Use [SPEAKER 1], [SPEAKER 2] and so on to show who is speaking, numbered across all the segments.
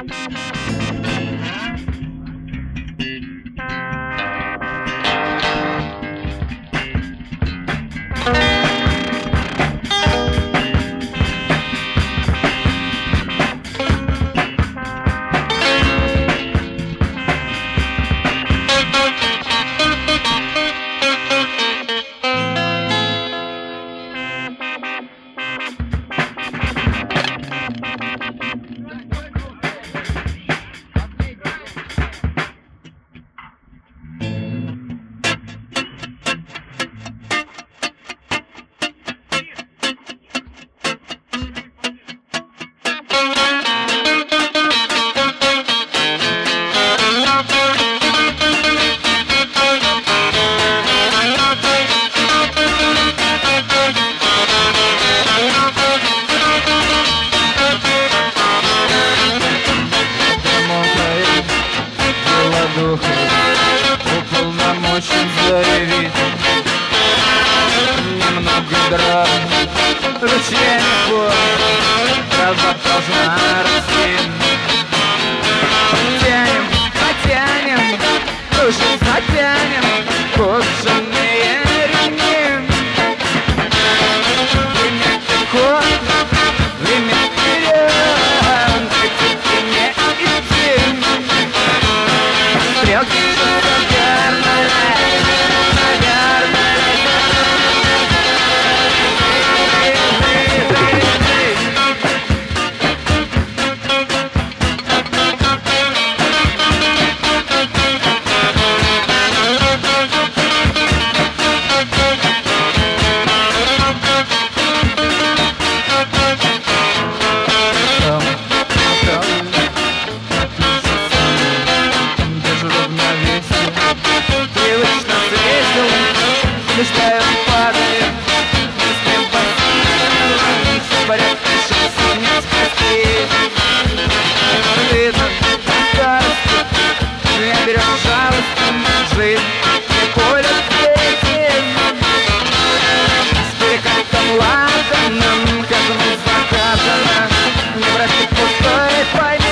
[SPEAKER 1] Уполномочен заявить немного дров, ручейный пор, трава должна расти. Тянем, потянем, души затянем, кожаные ремни. Время тепло, время вперед, хотите не идти. Стрелки мечтаю падать, мыслям посылом, все в порядке, шансы не спасти. Видно, на старости не берет жалости, жизнь не колет дети. С перекатом ладаном, каждому заказано, не брать пустой пойми.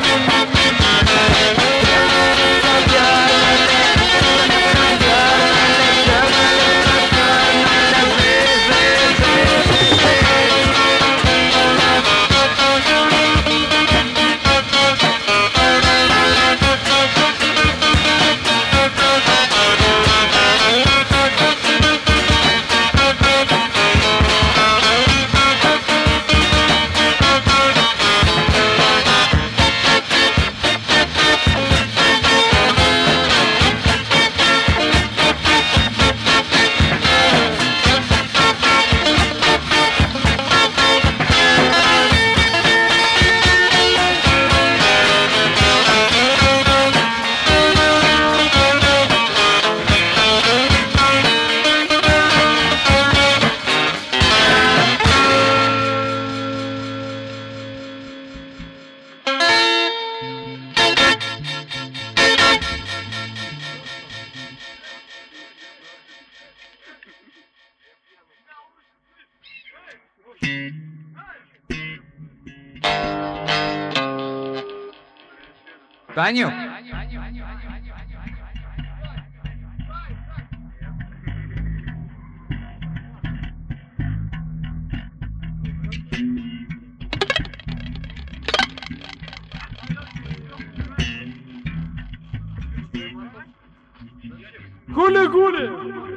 [SPEAKER 2] Таню!
[SPEAKER 3] Гули-гули!